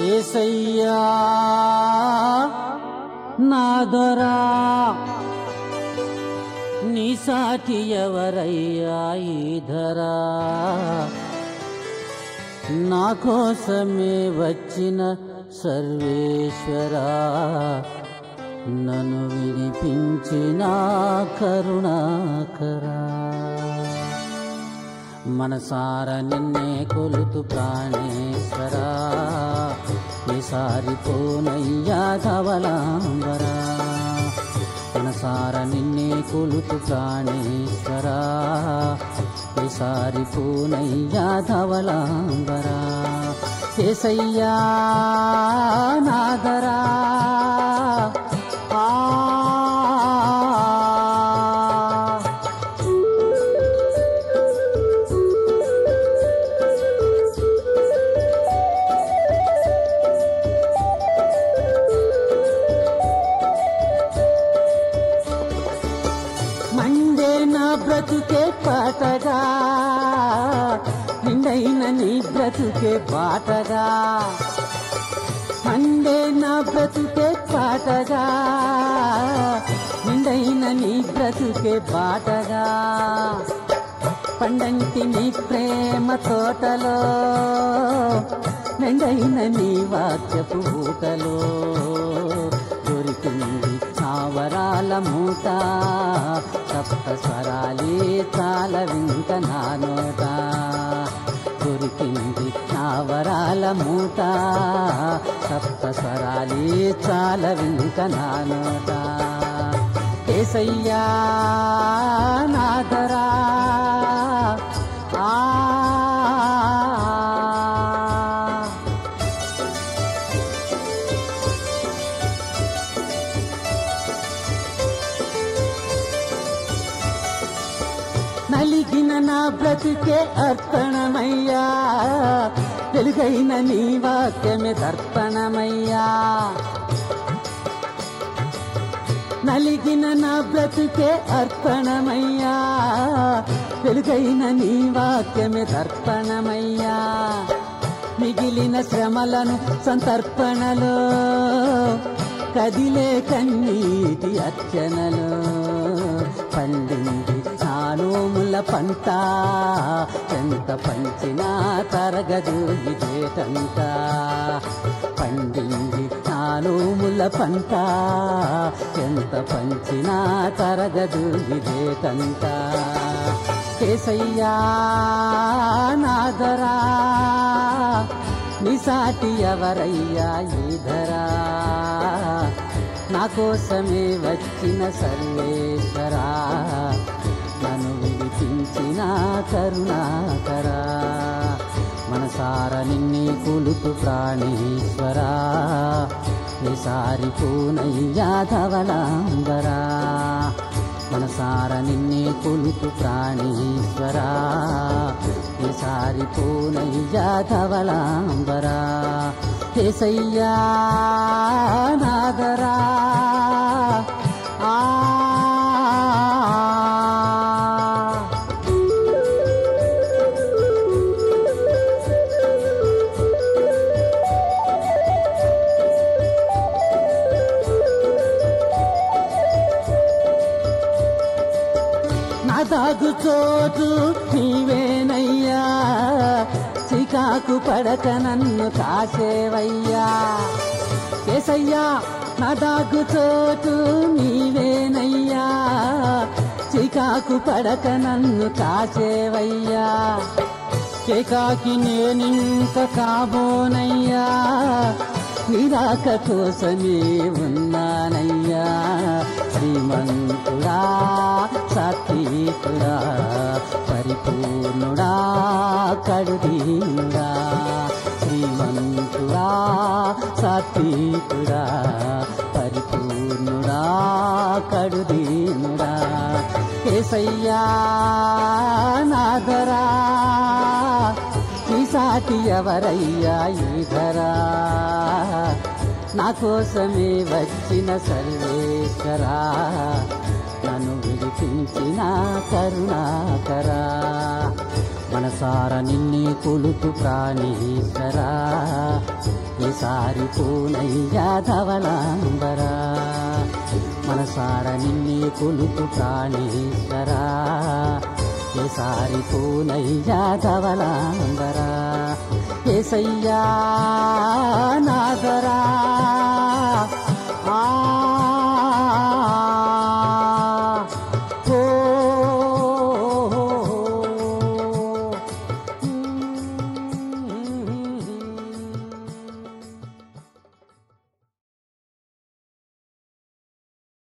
యేసయ్యా నా దొరా నీ సాటి ఎవరయ్యా ఈ ధరా నా కోసమే వచ్చిన సర్వేశ్వరా నన్ను విడిపించిన కరుణాకరా మనసార నిన్నే కొలుతు ప్రాణేశ్వరా ఈసారిపోనయ్యా ధవళాంబరా మనసార నిన్నే కొలుతు ప్రాణేశ్వరా ఈసారిపోనయ్యా ధవళాంబరా యేసయ్యా నాదరా మండే నా బ్రతుకే పాటగా నిండైన నీ బ్రతుకే బాటగా మండే నా బ్రతుకే పాటగా నిండైన నీ బ్రతుకే బాటగా పండంటి నీ ప్రేమ తోటలో నిండైన నీ వాక్యపు ఊటలో దొరికింది చావరాల మూట సప్త స్వరాలే చాలవింక నా నోట దొరికింది చావరాల మూట సప్త స్వరాలే చాలవింక నా నోట యేసయ్యా నాదరా నలిగిన నా బ్రతుకే అర్పణమయ్యా వెలుగైన నీ వాక్యమే దర్పణమయ్యా నలిగిన నా బ్రతుకే అర్పణమయ్యా వెలుగైన నీ వాక్యమే దర్పణమయ్యా మిగిలిన శ్రమలను సంతర్పణలో కదిలే కన్నీటి అర్చనలో పండింది నానోముల పంట ఎంత పంచినా తరగదు ఇదేటంట పండింది నానోముల పంట ఎంత పంచినా తరగదు ఇదేటంట యేసయ్యా నాదరా నీ సాటి ఎవరయ్యా ఈ ధరా నా కోసమే వచ్చిన సర్వేశ్వరా నన్ను విడిపించిన కరుణాకరా మనసార నిన్నే కొలుతు ప్రాణేశ్వరా ఈసారిపోనయ్యా ధవళాంబరా మనసార నిన్నే కొలుతు ప్రాణేశ్వరా ఈసారిపోనయ్యా ధవళాంబరా యేసయ్యా నాదరా నా దాగు చోటు నీవేనయ్యా చికాకు పడక నన్ను కాసేవయ్యా యేసయ్యా నా దాగు చోటు నీవేనయ్యా చికాకు పడక నన్ను కాసేవయ్యా ఏకాకి నేనింక కాబోనయ్యా నిరాక కోసమే ఉన్నానయ్యా శ్రీమంతుడా సాత్వికుడా పరిపూర్ణుడా కడుదీనుడా శ్రీమంతుడా సాత్వికుడా పరిపూర్ణుడా కడుదీనుడా యేసయ్యా నాదరా నీ సాటి ఎవరయ్యా ఈ ధరా నా కోసమే వచ్చిన సర్వేశ్వరా నన్ను విడిపించిన కరుణాకరా మనసార నిన్నే కొలుతు ప్రాణేశ్వరా ఈసారి పూనయ్యా ధవళాంబరా మనసార నిన్నే కొలుతు ప్రాణేశ్వరా ఈసారి పూనయ్యా ధవళాంబరా ఏసయ్యా